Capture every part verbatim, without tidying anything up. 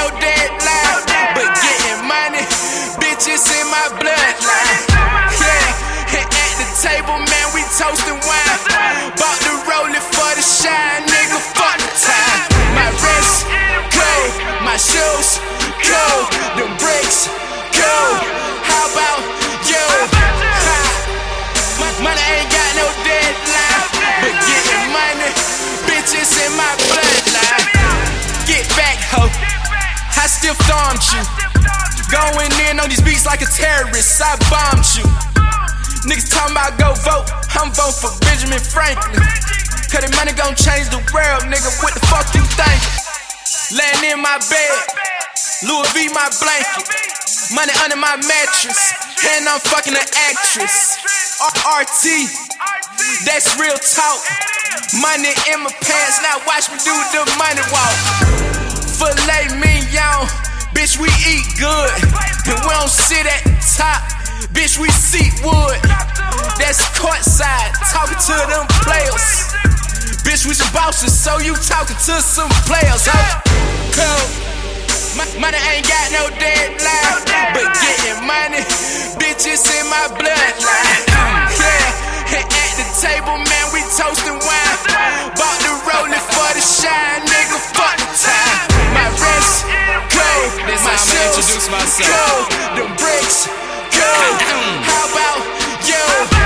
no deadline, but getting money, bitches in my bloodline. Yeah, and at the table, man, we toasting wine. Bought the rollie for the shine, nigga, fuck the time. My wrist cold, my shoes cold, them bricks cold. How about you? Ha. Money ain't got no deadline, but getting money, bitches in my bloodline. Get back, ho, I still stormed you. Going in on these beats like a terrorist, I bombed you. Niggas talking about go vote, I'm voting for Benjamin Franklin. Cause the money gon' change the world, nigga, what the fuck you think? Laying in my bed, Louis V my blanket, money under my mattress, and I'm fucking an actress. R T, that's real talk. Money in my pants, now watch me do the money walk. Filet mignon, bitch, we eat good, and we don't sit at the top, bitch, we seat wood. That's courtside, talking to them players. Bitch, we some bosses, so you talking to some players, huh? Cool. Money ain't got no deadline, but getting money, bitches in my bloodline. Yeah, and at the table, man, we toasting wine. Bought the rollie for the shine, nigga, fuck the time. My wrist cold, my shoes cold, them bricks cold. How about you?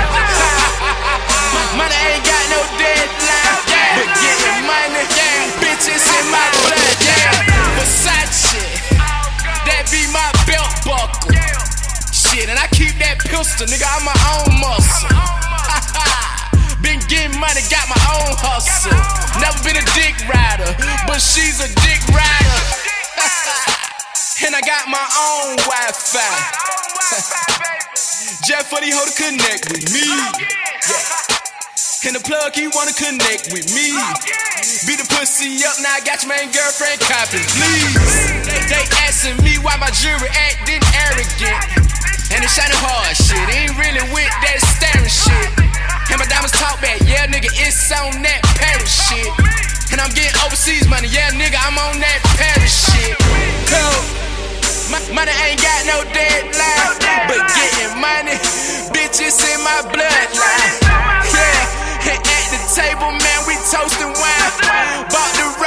Money ain't got no deadline, but getting money, bitches in my blood, yeah. Versace, that be my belt buckle. Shit, and I keep that pistol, nigga, I'm my own muscle. Been getting money, got my own hustle. Never been a dick rider, but she's a dick rider. And I got my own Wi-Fi. Just for these hoes to connect with me. Yeah. And the plug, he wanna connect with me. Beat the pussy up, now I got your main girlfriend copping, please. They, they asking me why my jewelry acting arrogant. And it's shining hard, shit, ain't really with that staring shit. And my diamonds talk back, yeah, nigga, it's on that Paris shit. And I'm getting overseas money, yeah, nigga, I'm on that Paris shit. Cool. Money ain't got no deadline, but getting money, bitches in my bloodline. Yeah, and at the table, man, we toasting wine. Bought the